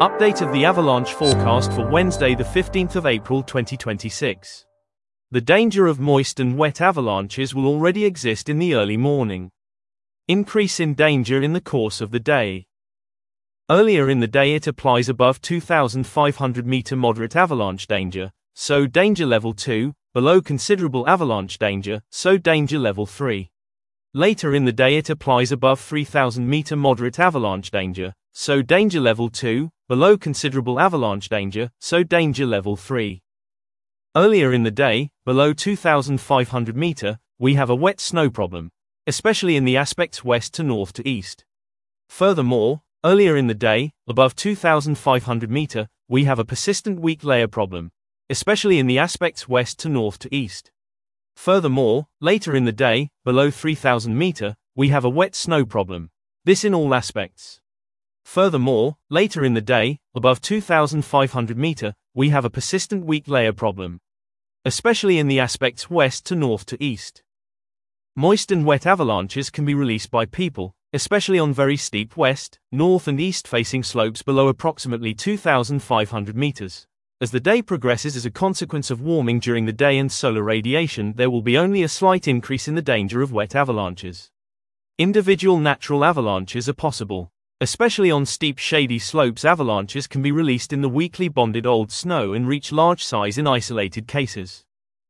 Update of the avalanche forecast for Wednesday the 15th of April 2026. The danger of moist and wet avalanches will already exist in the early morning. Increase in danger in the course of the day. Earlier in the day it applies above 2,500 meter moderate avalanche danger, so danger level 2, below considerable avalanche danger, so danger level 3. Later in the day it applies above 3,000 meter moderate avalanche danger, so danger level 2, below considerable avalanche danger, so danger level 3. Earlier in the day, below 2,500 meter, we have a wet snow problem, especially in the aspects west to north to east. Furthermore, earlier in the day, above 2,500 meter, we have a persistent weak layer problem, especially in the aspects west to north to east. Furthermore, later in the day, below 3,000 meter, we have a wet snow problem, this in all aspects. Furthermore, later in the day, above 2,500 meter, we have a persistent weak layer problem, especially in the aspects west to north to east. Moist and wet avalanches can be released by people, especially on very steep west, north and east facing slopes below approximately 2,500 meters. As the day progresses as a consequence of warming during the day and solar radiation, there will be only a slight increase in the danger of wet avalanches. Individual natural avalanches are possible. Especially on steep shady slopes, avalanches can be released in the weakly bonded old snow and reach large size in isolated cases.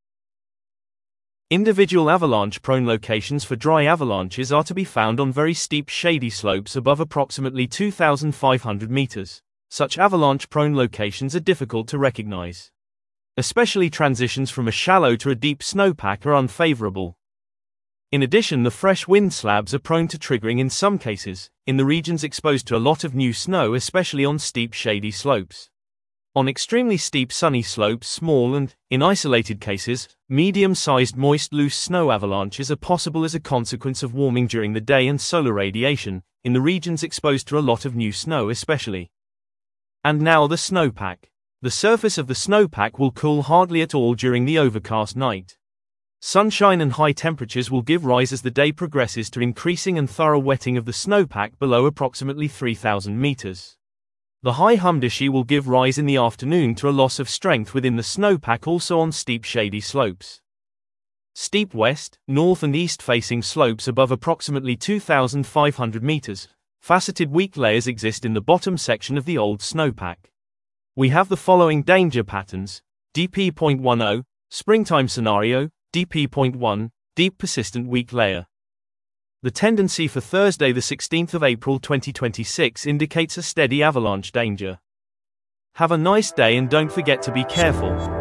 Individual avalanche-prone locations for dry avalanches are to be found on very steep shady slopes above approximately 2,500 meters. Such avalanche-prone locations are difficult to recognize. Especially transitions from a shallow to a deep snowpack are unfavorable. In addition, the fresh wind slabs are prone to triggering in some cases, in the regions exposed to a lot of new snow, especially on steep shady slopes. On extremely steep sunny slopes, small and, in isolated cases, medium-sized moist loose snow avalanches are possible as a consequence of warming during the day and solar radiation, in the regions exposed to a lot of new snow especially. And now the snowpack. The surface of the snowpack will cool hardly at all during the overcast night. Sunshine and high temperatures will give rise as the day progresses to increasing and thorough wetting of the snowpack below approximately 3,000 meters. The high humidity will give rise in the afternoon to a loss of strength within the snowpack also on steep shady slopes. Steep west, north and east facing slopes above approximately 2,500 meters, faceted weak layers exist in the bottom section of the old snowpack. We have the following danger patterns: DP.10, springtime scenario, DP.1, deep persistent weak layer. The tendency for Thursday the 16th of April 2026 indicates a steady avalanche danger. Have a nice day and don't forget to be careful.